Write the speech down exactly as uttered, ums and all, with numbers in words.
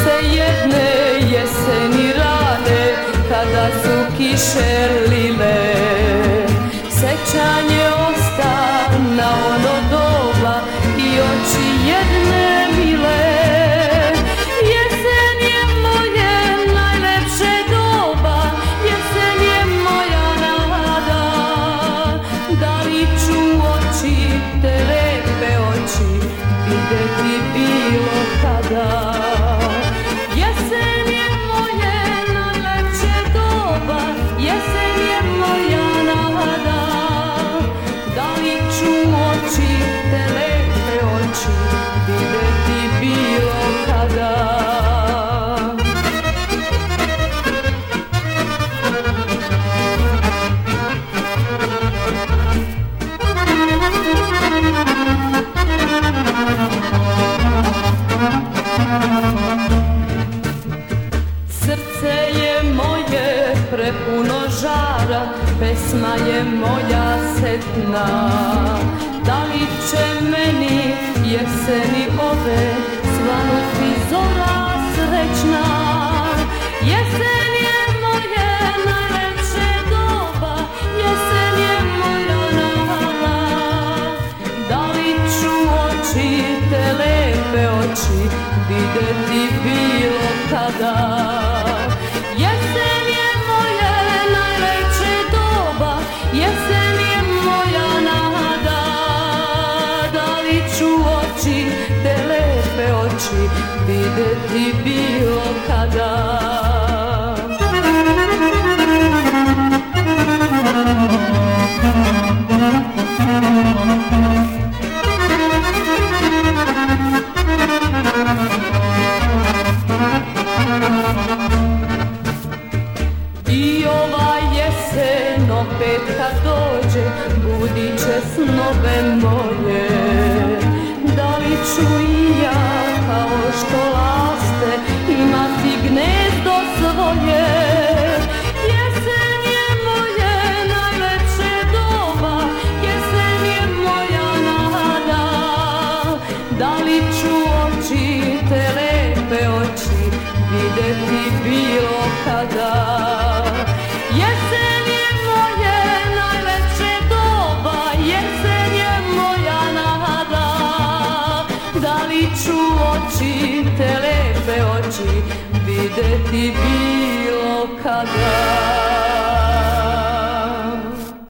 se jedne jeseni rane, kada su kiše lile. Sećanje osta na ono doba i oči jedne mile. Jesen je moje najlepše doba, jesen je moja nada. Da li ću oči, te lepe oči, videti bilo kada. Jesen je moje najlepše doba, jesen je moja nada. Da li ću oči, te lepe oči, videti bilo kada. Srce je moje prepuno žara, pesma je moja setna. Da li će meni jeseni ove svanuti zora srećna? Jesen je moje najlepše doba, jesen je moja nada. Da li ću oči, te lepe oči, videti bilo kada. Jesen je moje najlepše doba, jesen je moja nada. Da li ću oči, te lepe oči, videti bilo kada. I ova jesen opet kad dođe, budit će snove moje. Da li ću i ja, kao što laste, imati gnezdo svoje? Jesen je moje najlepše doba, jesen je moja nada. Da li ću oči, te lepe oči, videti bilo kada. Jesen je moje najlepše doba, jesen je moja nada. Da li ću oči, te lepe oči, videti bilo kada.